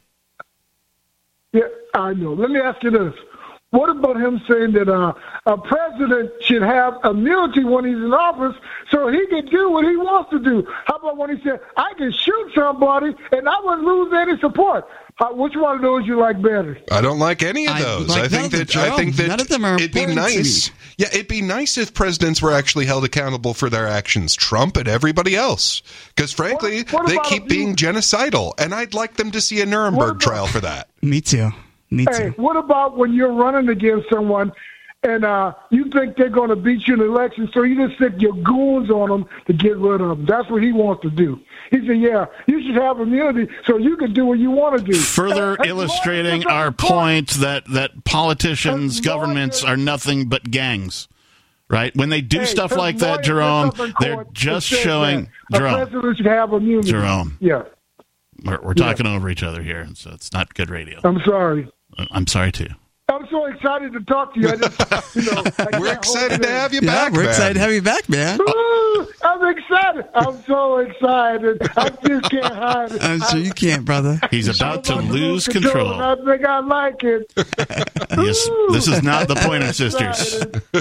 Yeah, I know. Let me ask you this. What about him saying that uh, a president should have immunity when he's in office so he can do what he wants to do? How about when he said, I can shoot somebody and I wouldn't lose any support? Uh, which one of those you like better? I don't like any of I those. like I none think of them, that I Jerome. think that None of them are it'd be important to nice. me. Yeah, it'd be nice if presidents were actually held accountable for their actions. Trump and everybody else, because frankly, What- what they about keep if you- being genocidal, and I'd like them to see a Nuremberg about- trial for that. Me too. Me Hey, too. what about when you're running against someone and uh, you think they're going to beat you in the election, so you just stick your goons on them to get rid of them? That's what he wants to do. He said, yeah, you should have immunity so you can do what you want to do. Further Hey, hey, illustrating Lord, our point that, that politicians, Hey, governments Lord, are nothing but gangs, right? When they do Hey, stuff his like that, lawyer Jerome, gets up in they're court just and says showing, that a Jerome, president should have immunity. Jerome. Yeah, we're, we're talking over each other here, and so it's not good radio. I'm sorry. I'm sorry, too. I'm so excited to talk to you. I just, you know, I We're can't excited hold to it in. have you Yeah, back, we're man. excited to have you back, man. Ooh, I'm excited. I'm so excited. I just can't hide it. I'm sure you can't, brother. He's I'm about to about lose and control. I think I like it. Yes, this is not the Pointer I'm Sisters.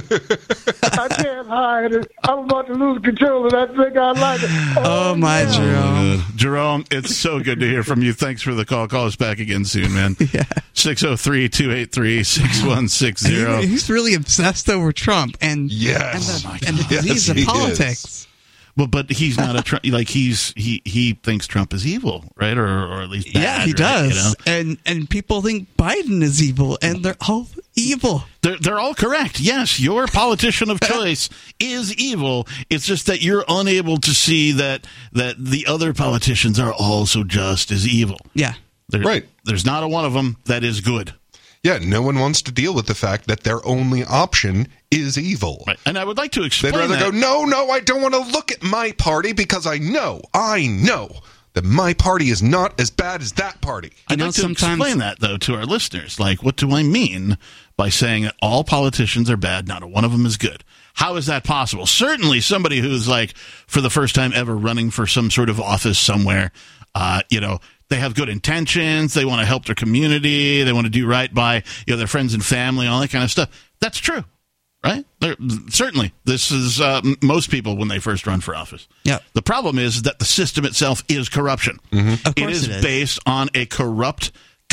excited. I can't hide it. I'm about to lose control, and I think I like it. Oh, my yeah. Jerome. Jerome, it's so good to hear from you. Thanks for the call. Call us back again soon, man. Yeah. six oh three, two eight three, six one six zero. He- he's really obsessed over Trump and Yes. and the, and the Yes, disease he of politics. Well, but he's not a Trump. Like he's he he thinks Trump is evil, right? Or or at least bad, Yeah, he right? does. You know? And and people think Biden is evil, and they're all evil. They're they're all correct. Yes, your politician of choice is evil. It's just that you're unable to see that that the other politicians are also just as evil. Yeah. There, Right. There's not a one of them that is good. Yeah, no one wants to deal with the fact that their only option is evil. Right. And I would like to They'd explain rather that. go, no, no, I don't want to look at my party because I know, I know that my party is not as bad as that party. I'd You know, like to sometimes- explain that, though, to our listeners. Like, what do I mean by saying that all politicians are bad, not a one of them is good? How is that possible? Certainly somebody who's, like, for the first time ever running for some sort of office somewhere, uh, you know, they have good intentions. They want to help their community. They want to do right by, you know, their friends and family, all that kind of stuff. That's true, right? They're, certainly, this is uh, m- most people when they first run for office. Yeah. The problem is that the system itself is corruption. Of It course is, it is. based on a corrupt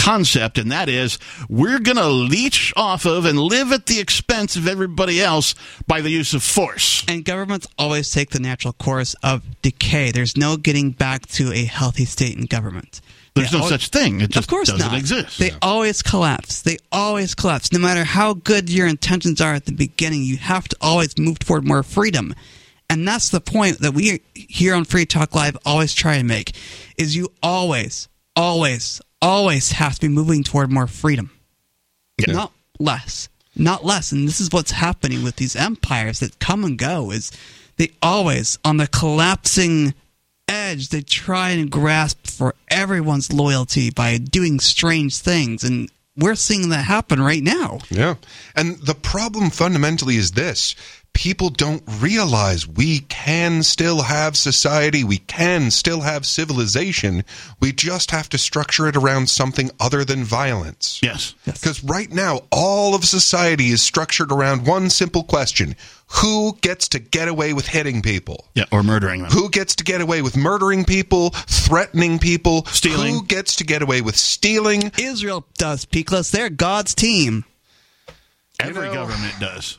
concept, and that is we're going to leech off of and live at the expense of everybody else by the use of force. And governments always take the natural course of decay. There's no getting back to a healthy state in government. There's They no always, such thing. It just of course doesn't not. exist. They always collapse. They always collapse. No matter how good your intentions are at the beginning, you have to always move toward more freedom. And that's the point that we here on Free Talk Live always try to make, is you always, always, always have to be moving toward more freedom. Yeah. Not less. Not less. And this is what's happening with these empires that come and go, is they always, on the collapsing edge, they try and grasp for everyone's loyalty by doing strange things, and we're seeing that happen right now. Yeah. And the problem fundamentally is this. People don't realize we can still have society, we can still have civilization, we just have to structure it around something other than violence. Yes. Because right now, all of society is structured around one simple question. Who gets to get away with hitting people? Yeah, or murdering them. Who gets to get away with murdering people, threatening people? Stealing. Who gets to get away with stealing? Israel does, Peakless. They're God's team. Every You know, government does.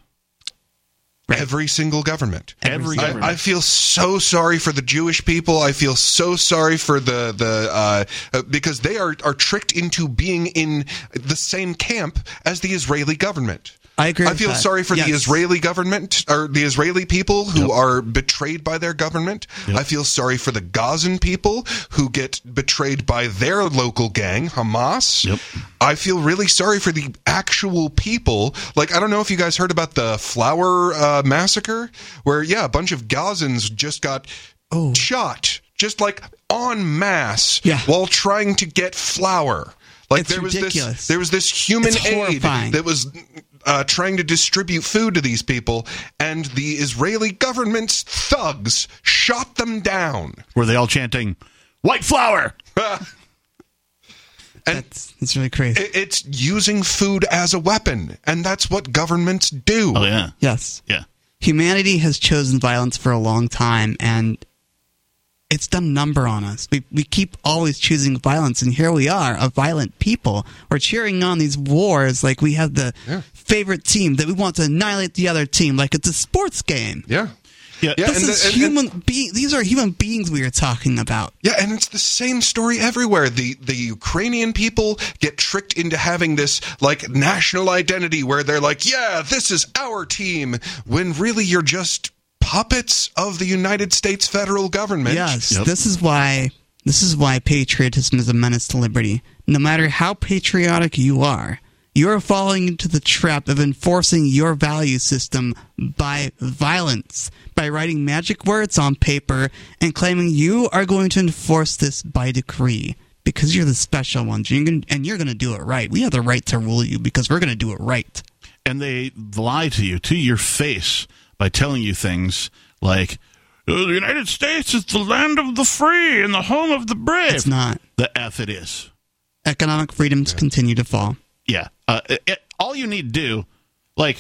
Every single government. Every I, government. I feel so sorry for the Jewish people. I feel so sorry for the the uh, uh, because they are are tricked into being in the same camp as the Israeli government. I agree. I with feel that. sorry for Yes. the Israeli government, or the Israeli people who Yep. are betrayed by their government. Yep. I feel sorry for the Gazan people who get betrayed by their local gang, Hamas. Yep. I feel really sorry for the actual people. Like, I don't know if you guys heard about the Flower uh, massacre, where, yeah, a bunch of Gazans just got Oh. shot, just like en masse, Yeah. while trying to get flour. Like It's there was ridiculous. this, there was this human It's aid horrifying. that was uh, trying to distribute food to these people, and the Israeli government's thugs shot them down. Were they all chanting, "White flour"? And That's, that's really crazy. it- it's using food as a weapon, and that's what governments do. Oh, yeah. Yes. Yeah. Humanity has chosen violence for a long time, and it's done a number on us. We we keep always choosing violence, and here we are, a violent people. We're cheering on these wars like we have the Yeah. favorite team, that we want to annihilate the other team, like it's a sports game. Yeah. Yeah. Yeah, This and is the- and- human be- These are human beings we are talking about. Yeah, and it's the same story everywhere. The the Ukrainian people get tricked into having this like national identity where they're like, yeah, this is our team, when really you're just puppets of the United States federal government. Yes, Yep. this is why this is why patriotism is a menace to liberty. No matter how patriotic you are, you are falling into the trap of enforcing your value system by violence, by writing magic words on paper and claiming you are going to enforce this by decree because you're the special ones, you're gonna, and you're going to do it right. We have the right to rule you because we're going to do it right. And they lie to you, to your face, by telling you things like, "Oh, the United States is the land of the free and the home of the brave." It's not. The F it is. Economic freedoms continue to fall. Yeah. Uh, it, it- all you need to do, like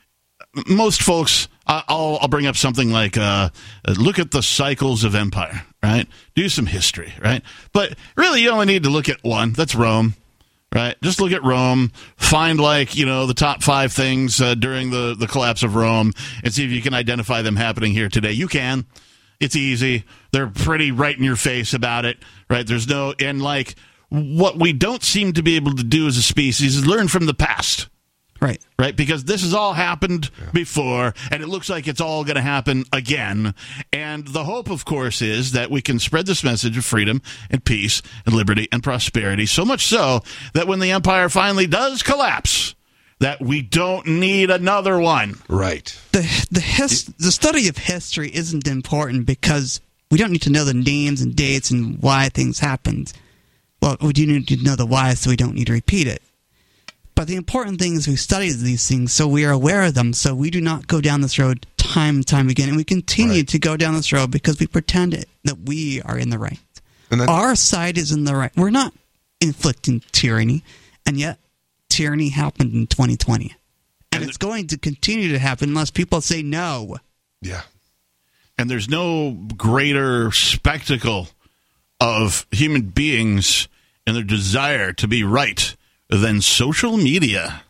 most folks, uh, I'll, I'll bring up something like, uh, look at the cycles of empire, right? Do some history, right? But really, you only need to look at one. That's Rome, right? Just look at Rome, find like, you know, the top five things uh, during the, the collapse of Rome, and see if you can identify them happening here today. You can. It's easy. They're pretty right in your face about it, right? There's no, and like, what we don't seem to be able to do as a species is learn from the past. Right. Right? Because this has all happened before, and it looks like it's all going to happen again. And the hope, of course, is that we can spread this message of freedom and peace and liberty and prosperity, so much so that when the empire finally does collapse, that we don't need another one. Right. The the his, the study of history isn't important because we don't need to know the names and dates and why things happened. Well, we do need to know the why, so we don't need to repeat it. But the important thing is we study these things so we are aware of them, so we do not go down this road time and time again. And we continue Right. to go down this road because we pretend it, that we are in the right. And that- Our side is in the right. We're not inflicting tyranny, and yet tyranny happened in twenty twenty. And, And it's going to continue to happen unless people say no. Yeah. And there's no greater spectacle of human beings and their desire to be right than social media.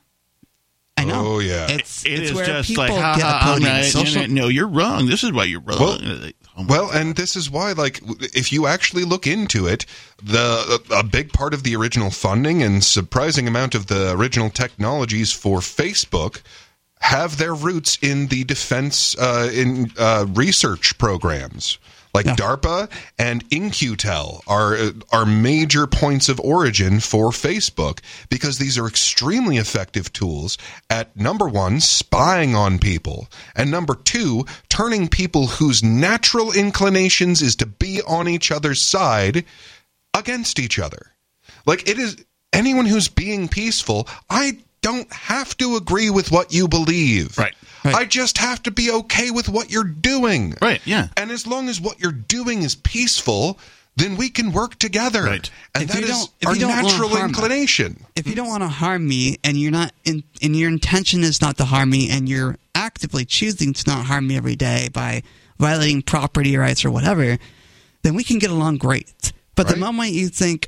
I know. Oh, yeah. It's, it it's is where just people like, ha, get ha, a podium. right. Social- no, no, you're wrong. This is why you're wrong. Well, oh well, and this is why, like, if you actually look into it, the a big part of the original funding and surprising amount of the original technologies for Facebook have their roots in the defense uh, in uh, research programs. Like yeah. DARPA and In Q Tel are are major points of origin for Facebook because these are extremely effective tools at, number one, spying on people, and number two, turning people whose natural inclinations is to be on each other's side against each other. Like, it is anyone who's being peaceful, I don't have to agree with what you believe. Right. Right. I just have to be okay with what you're doing. Right, yeah. And as long as what you're doing is peaceful, then we can work together. Right. And if that you is don't, if our you don't natural harm inclination. Me, if you don't want to harm me and you're not in, and your intention is not to harm me and you're actively choosing to not harm me every day by violating property rights or whatever, then we can get along great. But right. the moment you think,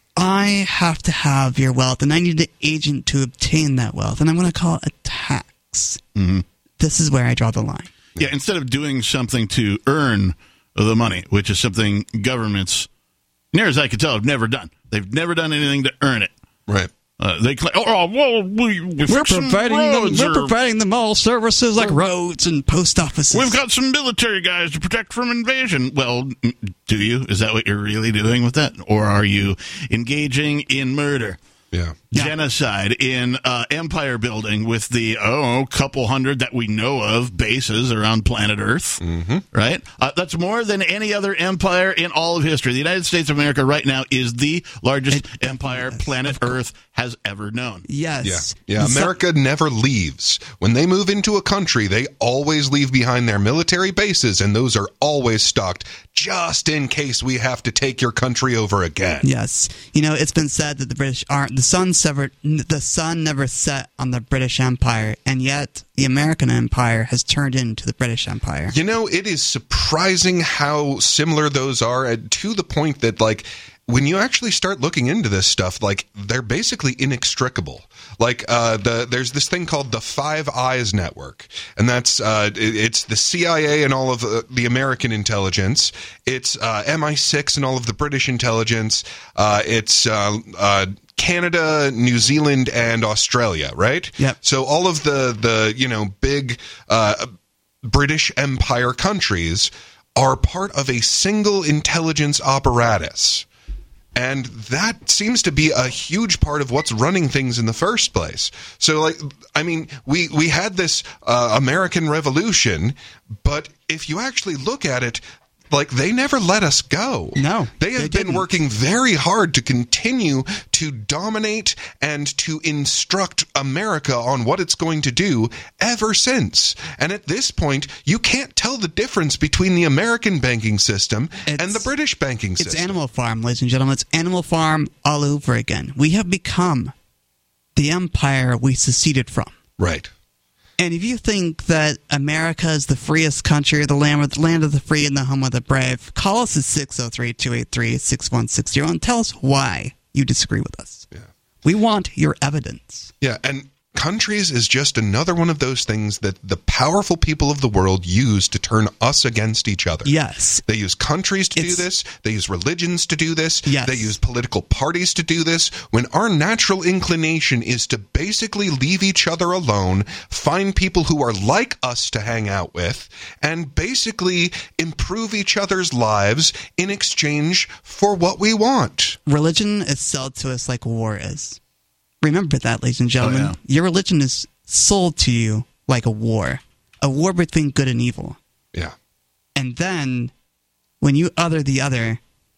I have to have your wealth and I need an agent to obtain that wealth, and I'm going to call it a tax. Mm-hmm. This is where I draw the line. Yeah, instead of doing something to earn the money, which is something governments, near as I can tell, have never done. They've never done anything to earn it. Right. Uh, they claim, oh, well, we, we we're providing them. We're or, providing them all services like roads and post offices. We've got some military guys to protect from invasion. Well, do you? Is that what you're really doing with that, or are you engaging in murder? Yeah. Genocide in uh, empire building with the, oh, couple hundred that we know of bases around planet Earth, mm-hmm. right? Uh, that's more than any other empire in all of history. The United States of America right now is the largest it, empire yes, planet Earth has ever known. Yes. Yeah. Yeah. America so- never leaves. When they move into a country, they always leave behind their military bases, and those are always stocked just in case we have to take your country over again. Yes. You know, it's been said that the British aren't, the sun severed, the sun never set on the British Empire, and yet the American Empire has turned into the British Empire. You know, it is surprising how similar those are, to the point that, like, when you actually start looking into this stuff, like, they're basically inextricable. Like, uh, the there's this thing called the Five Eyes Network, and that's uh, it, it's the C I A and all of the, the American intelligence. It's uh, M I six and all of the British intelligence. Uh, it's uh, uh, Canada, New Zealand, and Australia, right? Yep. So all of the the you know big uh, British Empire countries are part of a single intelligence apparatus. And that seems to be a huge part of what's running things in the first place. So, like, I mean, we, we had this uh, American Revolution, but if you actually look at it, like, they never let us go. No. They have they been didn't. working very hard to continue to dominate and to instruct America on what it's going to do ever since. And at this point, you can't tell the difference between the American banking system it's, and the British banking system. It's Animal Farm, ladies and gentlemen. It's Animal Farm all over again. We have become the empire we seceded from. Right. And if you think that America is the freest country, the land of, land of the free and the home of the brave, call us at six oh three, two eight three, six one six zero and tell us why you disagree with us. Yeah. We want your evidence. Yeah, and countries is just another one of those things that the powerful people of the world use to turn us against each other. Yes. They use countries to It's, do this. They use religions to do this. Yes. They use political parties to do this. When our natural inclination is to basically leave each other alone, find people who are like us to hang out with, and basically improve each other's lives in exchange for what we want. Religion is sold to us like war is. Remember that, ladies and gentlemen. Oh, yeah. Your religion is sold to you like a war. A war between good and evil. Yeah. And then, when you other the other,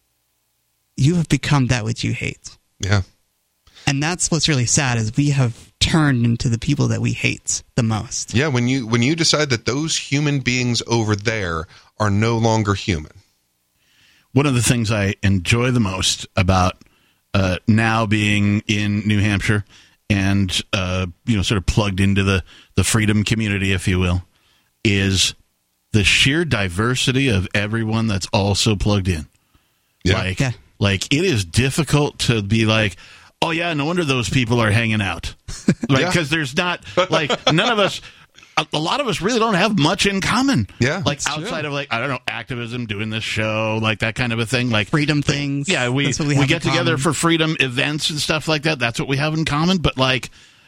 you have become that which you hate. Yeah. And that's what's really sad, is we have turned into the people that we hate the most. Yeah, when you when you decide that those human beings over there are no longer human. One of the things I enjoy the most about Uh, now being in New Hampshire and, uh, you know, sort of plugged into the, the freedom community, if you will, is the sheer diversity of everyone that's also plugged in. Yeah. Like, Yeah. Like, it is difficult to be like, oh, yeah, no wonder those people are hanging out. Like, because yeah. there's not, like, none of us, a, a lot of us really don't have much in common. Yeah. Like, outside true. of, like, I don't know, activism, doing this show, like, that kind of a thing. Like freedom things. Yeah, we, we, we get together for freedom events and stuff like that. That's what we have in common. But, like,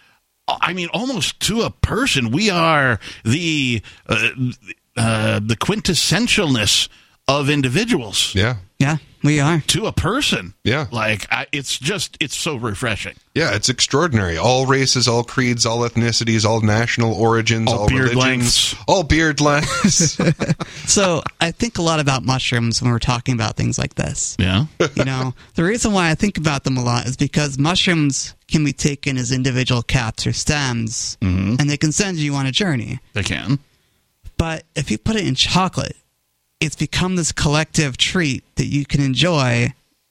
I mean, almost to a person, we are the uh, uh, the quintessentialness of individuals. Yeah. Yeah, we are. To a person. Yeah. Like, I, it's just, it's so refreshing. Yeah, it's extraordinary. All races, all creeds, all ethnicities, all national origins, all, all beard religions. lengths. All beard lengths. So I think a lot about mushrooms when we're talking about things like this. Yeah. You know, the reason why I think about them a lot is because mushrooms can be taken as individual caps or stems, mm-hmm. and they can send you on a journey. They can. But if you put it in chocolate, it's become this collective treat that you can enjoy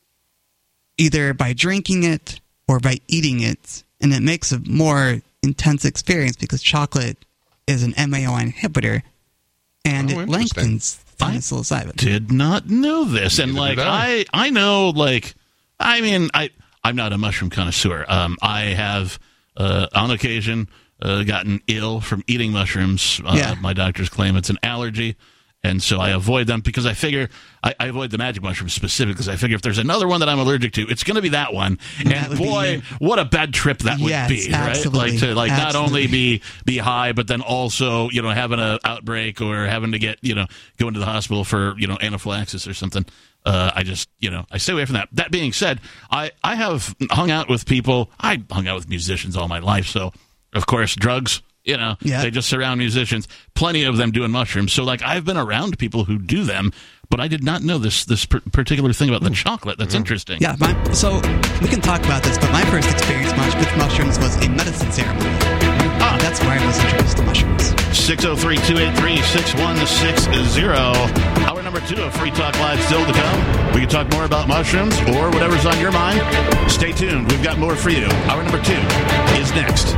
either by drinking it or by eating it. And it makes a more intense experience because chocolate is an M A O inhibitor and oh, it lengthens the psilocybin. Did not know this. Neither and like, I, I know, like, I mean, I, I'm not a mushroom connoisseur. Um, I have, uh, on occasion, uh, gotten ill from eating mushrooms. Uh, yeah. My doctors claim it's an allergy. And so I avoid them because I figure I, I avoid the magic mushrooms specifically because I figure if there's another one that I'm allergic to, it's going to be that one. And that boy, what a bad trip that would yes, be, absolutely. right? Like to like absolutely. not only be be high, but then also you know having an outbreak or having to get you know go into the hospital for you know anaphylaxis or something. Uh, I just you know I stay away from that. That being said, I I have hung out with people. I hung out with musicians all my life, so of course drugs. You know, yeah. they just surround musicians. Plenty of them doing mushrooms. So, like, I've been around people who do them, but I did not know this this particular thing about the chocolate. That's mm-hmm. interesting. Yeah, my, so we can talk about this, but my first experience much with mushrooms was a medicine ceremony. Ah. That's where I was introduced to mushrooms. six oh three, two eight three, six one six zero. Hour number two of Free Talk Live still to come. We can talk more about mushrooms or whatever's on your mind. Stay tuned. We've got more for you. Hour number two is next.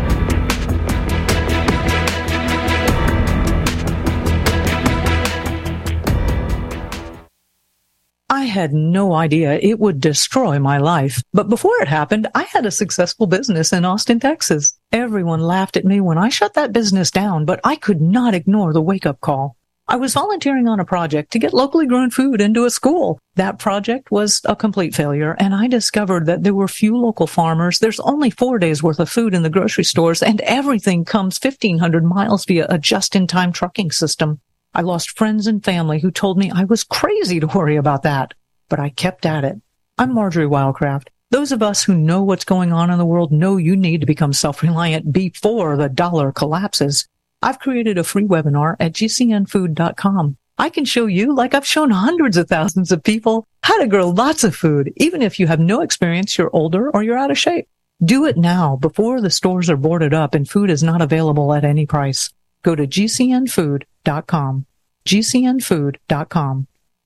I had no idea it would destroy my life. But before it happened, I had a successful business in Austin, Texas. Everyone laughed at me when I shut that business down, but I could not ignore the wake-up call. I was volunteering on a project to get locally grown food into a school. That project was a complete failure, and I discovered that there were few local farmers. There's only four days worth of food in the grocery stores, and everything comes fifteen hundred miles via a just-in-time trucking system. I lost friends and family who told me I was crazy to worry about that, but I kept at it. I'm Marjorie Wildcraft. Those of us who know what's going on in the world know you need to become self-reliant before the dollar collapses. I've created a free webinar at G C N food dot com. I can show you, like I've shown hundreds of thousands of people, how to grow lots of food, even if you have no experience, you're older, or you're out of shape. Do it now before the stores are boarded up and food is not available at any price. Go to G C N food dot com. G C N food dot com.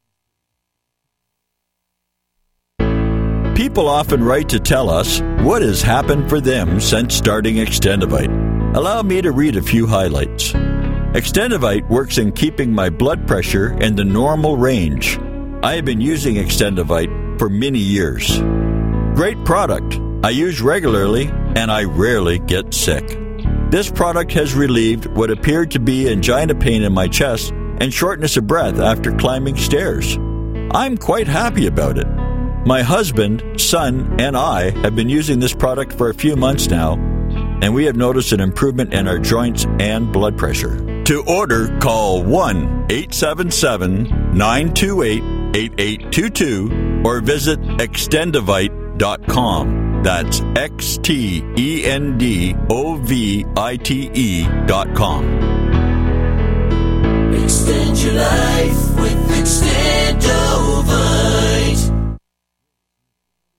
People often write to tell us what has happened for them since starting Extendivite. Allow me to read a few highlights. Extendivite works in keeping my blood pressure in the normal range. I have been using Extendivite for many years. Great product. I use regularly and I rarely get sick. This product has relieved what appeared to be angina pain in my chest and shortness of breath after climbing stairs. I'm quite happy about it. My husband, son, and I have been using this product for a few months now, and we have noticed an improvement in our joints and blood pressure. To order, call one eight seven seven, nine two eight, eight eight two two or visit extendivite dot com. That's X T E N D O V I T E dot com. Extend your life with Extendo.